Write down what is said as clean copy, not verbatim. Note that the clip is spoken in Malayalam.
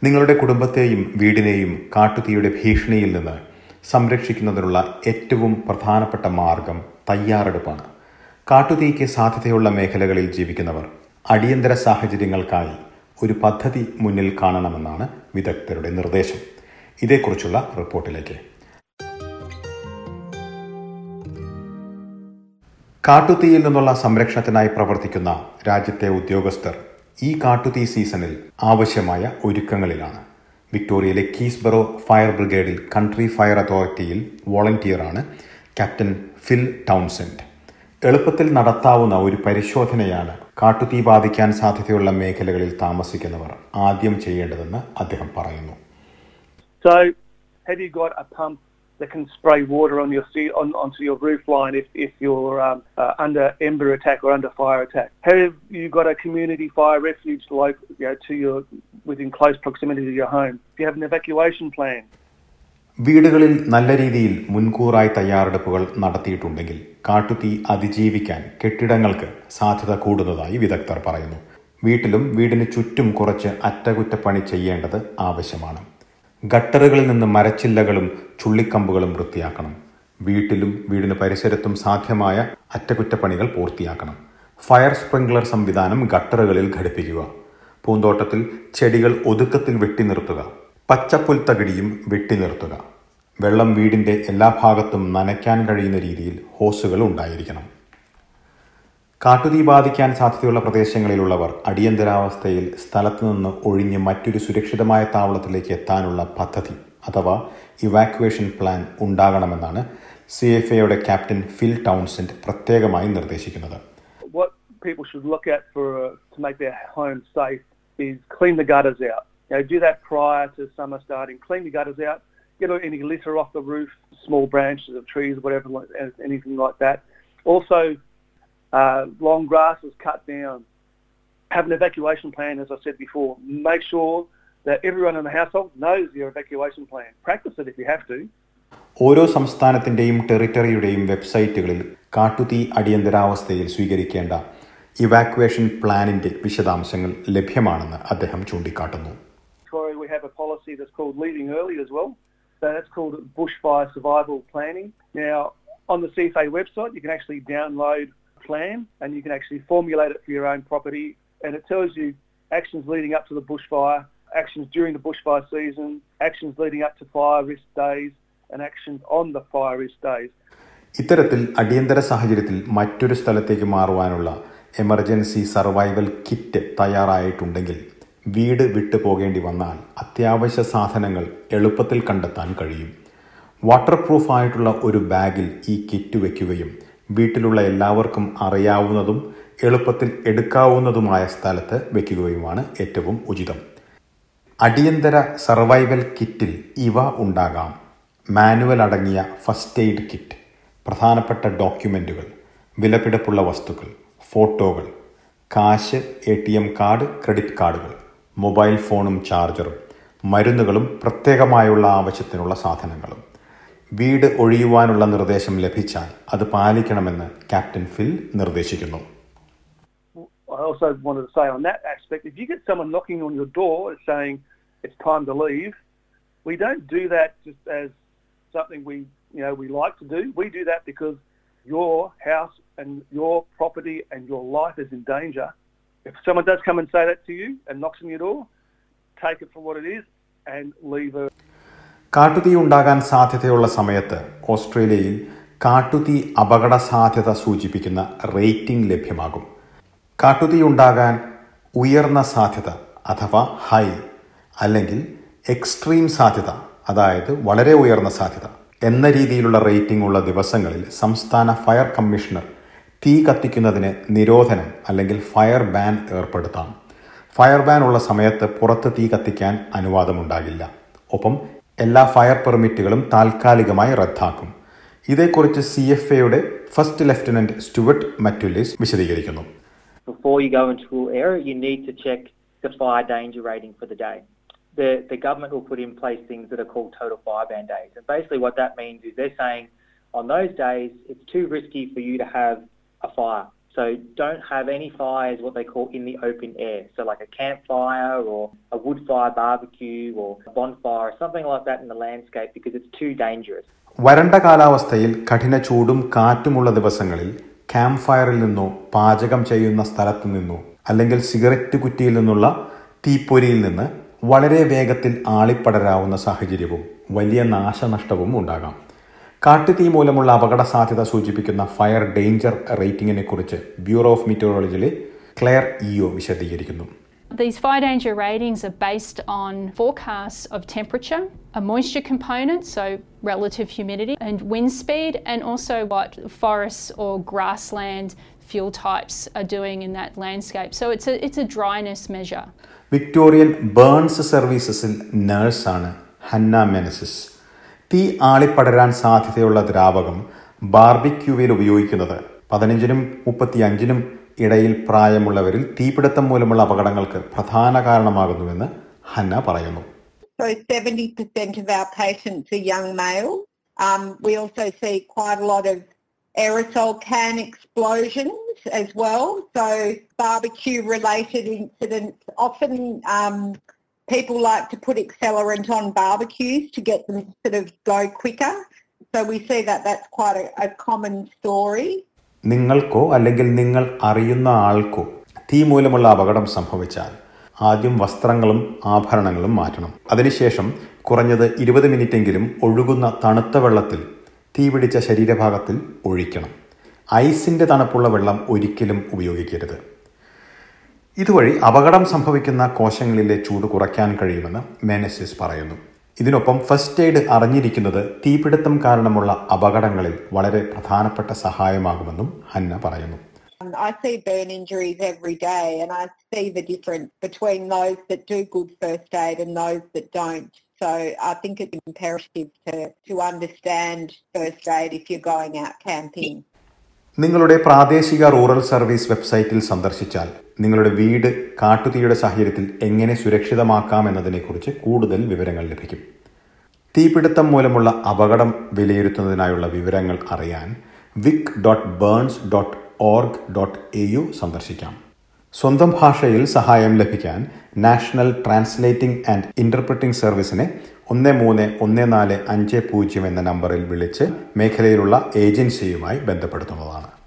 നിങ്ങളുടെ കുടുംബത്തെയും വീടിനെയും കാട്ടുതീയുടെ ഭീഷണിയിൽ നിന്ന് സംരക്ഷിക്കുന്നതിനുള്ള ഏറ്റവും പ്രധാനപ്പെട്ട മാർഗം തയ്യാറെടുപ്പാണ്. കാട്ടുതീക്ക് സാധ്യതയുള്ള മേഖലകളിൽ ജീവിക്കുന്നവർ അടിയന്തര സാഹചര്യങ്ങൾക്കായി ഒരു പദ്ധതി മുന്നിൽ കാണണമെന്നാണ് വിദഗ്ധരുടെ നിർദ്ദേശം. ഇതേക്കുറിച്ചുള്ള റിപ്പോർട്ടിലേക്ക്. കാട്ടുതീയിൽ നിന്നുള്ള സംരക്ഷണത്തിനായി പ്രവർത്തിക്കുന്ന രാജ്യത്തെ ഉദ്യോഗസ്ഥർ ഈ കാട്ടുതീ സീസണിൽ ആവശ്യമായ ഒരുക്കങ്ങളിലാണ്. വിക്ടോറിയയിലെ കീസ്ബറോ ഫയർ ബ്രിഗേഡിൽ കൺട്രി ഫയർ അതോറിറ്റിയിൽ വോളണ്ടിയറാണ് ക്യാപ്റ്റൻ ഫിൽ ടൗൺസെൻഡ്. എളുപ്പത്തിൽ നടത്താവുന്ന ഒരു പരിശോധനയാണ് കാട്ടുതീ ബാധിക്കാൻ സാധ്യതയുള്ള മേഖലകളിൽ താമസിക്കുന്നവർ ആദ്യം ചെയ്യേണ്ടതെന്ന് അദ്ദേഹം പറയുന്നു. So, have you got a pump that can spray water on onto your roof line if you're under ember attack or under fire attack? Have you got a community fire refuge within close proximity to your home? Do you have an evacuation plan? വീടുകളിൽ നല്ല രീതിയിൽ മുൻകൂറായി തയ്യാറെടുപ്പുകൾ നടത്തിയിട്ടുണ്ടെങ്കിൽ കാട്ടുതീ അതിജീവിക്കാൻ കെട്ടിടങ്ങൾക്ക് സാധ്യത കൂടുന്നതായി വിദഗ്ധർ പറയുന്നു. വീട്ടിലും വീടിന് ചുറ്റും കുറച്ച് അറ്റകുറ്റപ്പണി ചെയ്യേണ്ടത് ആവശ്യമാണ്. ഗട്ടറുകളിൽ നിന്ന് മരച്ചില്ലകളും ചുള്ളിക്കമ്പുകളും വൃത്തിയാക്കണം. വീട്ടിലും വീടിന് പരിസരത്തും സാധ്യമായ അറ്റകുറ്റപ്പണികൾ പൂർത്തിയാക്കണം. ഫയർ സ്പ്രിംഗ്ലർ സംവിധാനം ഗട്ടറുകളിൽ ഘടിപ്പിക്കുക. പൂന്തോട്ടത്തിൽ ചെടികൾ ഒതുക്കത്തിൽ വെട്ടിനിർത്തുക. പച്ചപ്പുൽത്തകിടിയും വെട്ടിനിർത്തുക. വെള്ളം വീടിന്റെ എല്ലാ ഭാഗത്തും നനയ്ക്കാൻ കഴിയുന്ന രീതിയിൽ ഹോസുകൾ ഉണ്ടായിരിക്കണം. കാട്ടുതീ ബാധിക്കാൻ സാധ്യതയുള്ള പ്രദേശങ്ങളിലുള്ളവർ അടിയന്തരാവസ്ഥയിൽ സ്ഥലത്തു നിന്ന് ഒഴിഞ്ഞ് മറ്റൊരു സുരക്ഷിതമായ താവളത്തിലേക്ക് എത്താനുള്ള പദ്ധതി അഥവാ ഇവാക്യുവേഷൻ പ്ലാൻ ഉണ്ടാകണമെന്നാണ് CFAയുടെ ക്യാപ്റ്റൻ ഫിൽ ടൗൺസെൻഡ് പ്രത്യേകമായി നിർദ്ദേശിക്കുന്നത്. What people should look at to make their home safe is clean the gutters out. Do that prior to summer starting. Clean the gutters out. Get any litter off the roof, small branches of trees, whatever, anything like that. Also, long grass is cut down. Have an evacuation plan, as I said before. Make sure that everyone in the household knows your evacuation plan. Practice it if you have to. ഓരോ സംസ്ഥാനത്തിന്റെയും ടെറിട്ടറിയുടെയും വെബ്സൈറ്റുകളിൽ കാട്ടുതീ അടിയന്തരാവസ്ഥയിൽ സ്വീകരിക്കേണ്ട ഇവാക്യുവേഷൻ പ്ലാനിന്റെ വിശദാംശങ്ങൾ ലഭ്യമാണെന്ന് അദ്ദേഹം ചൂണ്ടിക്കാട്ടുന്നു. We have a policy that's called leaving early as well. So that's called bushfire survival planning. Now, on the CFA website, you can actually download plan and you can actually formulate it for your own property, and it tells you actions leading up to the bushfire, actions during the bushfire season, actions leading up to fire risk days and actions on the fire risk days. ഇത്തരത്തിൽ അടിയന്തര സാഹചര്യത്തിൽ മറ്റൊരു സ്ഥലത്തേക്ക് മാറുവാനുള്ള എമർജൻസി സർവൈവൽ കിറ്റ് തയ്യാറായിട്ടുണ്ടെങ്കിൽ വീട് വിട്ടു പോകേണ്ടി വന്നാൽ അത്യാവശ്യ സാധനങ്ങൾ എളുപ്പത്തിൽ കണ്ടെത്താൻ കഴിയും. വാട്ടർ പ്രൂഫ് ആയിട്ടുള്ള ഒരു ബാഗിൽ ഈ കിറ്റ് വയ്ക്കുകയും വീട്ടിലുള്ള എല്ലാവർക്കും അറിയാവുന്നതും എളുപ്പത്തിൽ എടുക്കാവുന്നതുമായ സ്ഥലത്ത് വയ്ക്കുകയുമാണ് ഏറ്റവും ഉചിതം. അടിയന്തര സർവൈവൽ കിറ്റിൽ ഇവ ഉണ്ടാകാം: മാനുവൽ അടങ്ങിയ ഫസ്റ്റ് എയ്ഡ് കിറ്റ്, പ്രധാനപ്പെട്ട ഡോക്യുമെന്റുകൾ, വിലപിടിപ്പുള്ള വസ്തുക്കൾ, ഫോട്ടോകൾ, കാശ്, ATM കാർഡ്, ക്രെഡിറ്റ് കാർഡുകൾ, മൊബൈൽ ഫോണും ചാർജറും, മരുന്നുകളും പ്രത്യേകമായുള്ള ആവശ്യത്തിനുള്ള സാധനങ്ങളും. വീട് ഒഴിയുവാനുള്ള നിർദ്ദേശം ലഭിച്ചാൽ അത് പാലിക്കണമെന്ന് ക്യാപ്റ്റൻ ഫിൽ നിർദ്ദേശിക്കുന്നു. I also wanted to say on that aspect, if you get someone knocking on your door saying it's time to leave, we don't do that just as something we like to do. We do that because your house and your property and your life is in danger. If someone does come and say that to you and knocks on your door, take it for what it is and leave her. കാട്ടുതീ ഉണ്ടാകാൻ സാധ്യതയുള്ള സമയത്ത് ഓസ്ട്രേലിയയിൽ കാട്ടുതീ അപകട സാധ്യത സൂചിപ്പിക്കുന്ന റേറ്റിംഗ് ലഭ്യമാകും. കാട്ടുതീ ഉണ്ടാകാൻ ഉയർന്ന സാധ്യത അഥവാ ഹൈ അല്ലെങ്കിൽ എക്സ്ട്രീം സാധ്യത, അതായത് വളരെ ഉയർന്ന സാധ്യത എന്ന രീതിയിലുള്ള റേറ്റിംഗ് ഉള്ള ദിവസങ്ങളിൽ സംസ്ഥാന ഫയർ കമ്മീഷണർ തീ കത്തിക്കുന്നതിന് നിരോധനം അല്ലെങ്കിൽ ഫയർ ബാൻ ഏർപ്പെടുത്താം. ഫയർ ബാൻ ഉള്ള സമയത്ത് പുറത്ത് തീ കത്തിക്കാൻ അനുവാദമുണ്ടാകില്ല. ഒപ്പം എല്ലാ ഫയർ പെർമിറ്റുകളും താൽക്കാലികമായി റദ്ദാക്കും. ഇതേക്കുറിച്ച് CFAയുടെ ഫസ്റ്റ് ലെഫ്റ്റനന്റ് സ്റ്റുവർട്ട് മറ്റുലിസ് വിശദീകരിക്കുന്നു. Before you go into an area, you need to check the fire danger rating for the day. The government will put in place things that are called total fire ban days. And basically what that means is they're saying on those days it's too risky for you to have a fire. So don't have any fires, what they call in the open air. So like a campfire or a wood fire barbecue or a bonfire, something like that in the landscape because it's too dangerous. വരണ്ട കാലാവസ്ഥയിൽ കഠിന ചൂടും കാറ്റുമുള്ള ദിവസങ്ങളിൽ ക്യാമ്പ് ഫയറിൽ നിന്നോ പാചകം ചെയ്യുന്ന സ്ഥലത്തു നിന്നോ അല്ലെങ്കിൽ സിഗരറ്റ് കുറ്റിയിൽ നിന്നുള്ള തീപ്പൊരിയിൽ നിന്ന് വളരെ വേഗത്തിൽ ആളിപ്പടരാവുന്ന സാഹചര്യവും വലിയ നാശനഷ്ടവും ഉണ്ടാകാം. കാട്ടുതീ മൂലമുള്ള അപകട സാധ്യത സൂചിപ്പിക്കുന്ന ഫയർ ഡേഞ്ചർ റേറ്റിംഗിനെ കുറിച്ച് ബ്യൂറോ ഓഫ് മീറ്ററോളജിയിലെ ക്ലെയർ ഇഒ വിശദീകരിക്കുന്നു. These fire danger ratings are based on forecasts of temperature, a moisture component, so relative humidity, and wind speed, and also what forests or grassland fuel types are doing in that landscape. So it's a dryness measure. Victorian burns സർവീസസിൽ നഴ്സാണ് ഹന്ന മെനസിസ്. തീ ആളിപ്പടരാൻ സാധ്യതയുള്ള ദ്രാവകം ബാർബിക്യൂവിൽ ഉപയോഗിക്കുന്നത് 15-നും 35-നും ഇടയിൽ പ്രായമുള്ളവരിൽ തീപിടുത്തം മൂലമുള്ള അപകടങ്ങൾക്ക് പ്രധാന കാരണമാകുന്നുവെന്ന് ഹന്ന പറയുന്നു. So 70% of our patients are young males. We also see quite a lot of aerosol can explosions as well. So barbecue related incidents, often people like to put accelerant on barbecues to get them sort of go quicker. So we see that that's quite a common story. നിങ്ങൾക്കോ അല്ലെങ്കിൽ നിങ്ങൾ അറിയുന്ന ആൾക്കോ തീ മൂലമുള്ള അപകടം സംഭവിച്ചാൽ ആദ്യം വസ്ത്രങ്ങളും ആഭരണങ്ങളും മാറ്റണം. അതിനുശേഷം കുറഞ്ഞത് 20 മിനിറ്റെങ്കിലും ഒഴുകുന്ന തണുത്ത വെള്ളത്തിൽ തീപിടിച്ച ശരീരഭാഗത്തിൽ ഒഴിക്കണം. ഐസിൻ്റെ തണുപ്പുള്ള വെള്ളം ഒരിക്കലും ഉപയോഗിക്കരുത്. ഇതുവഴി അപകടം സംഭവിക്കുന്ന കോശങ്ങളിലെ ചൂട് കുറയ്ക്കാൻ കഴിയുമെന്ന് മെനസിസ് പറയുന്നു. ഇതിനൊപ്പം ഫസ്റ്റ് എയ്ഡ് അറിഞ്ഞിരിക്കുന്നത് തീപിടുത്തം കാരണമുള്ള അപകടങ്ങളിൽ വളരെ പ്രധാനപ്പെട്ട സഹായമാകുമെന്നും ഹന്ന പറയുന്നു. I see burn injuries every day and I see the difference between those that do good first aid and those that don't. So I think it's imperative to understand first aid if you're going out camping. നിങ്ങളുടെ പ്രാദേശിക റൂറൽ സർവീസ് വെബ്സൈറ്റിൽ സന്ദർശിച്ചാൽ നിങ്ങളുടെ വീട് കാട്ടുതീയുടെ സാഹചര്യത്തിൽ എങ്ങനെ സുരക്ഷിതമാക്കാം എന്നതിനെക്കുറിച്ച് കൂടുതൽ വിവരങ്ങൾ ലഭിക്കും. തീപിടുത്തം മൂലമുള്ള അപകടം വിലയിരുത്തുന്നതിനായുള്ള വിവരങ്ങൾ അറിയാൻ vic.burns.org.au സന്ദർശിക്കാം. സ്വന്തം ഭാഷയിൽ സഹായം ലഭിക്കാൻ നാഷണൽ ട്രാൻസ്ലേറ്റിംഗ് ആൻഡ് ഇന്റർപ്രറ്റിംഗ് സർവീസിനെ 131450 എന്ന നമ്പറിൽ വിളിച്ച് മേഖലയിലുള്ള ഏജൻസിയുമായി ബന്ധപ്പെടുത്തുന്നതാണ്.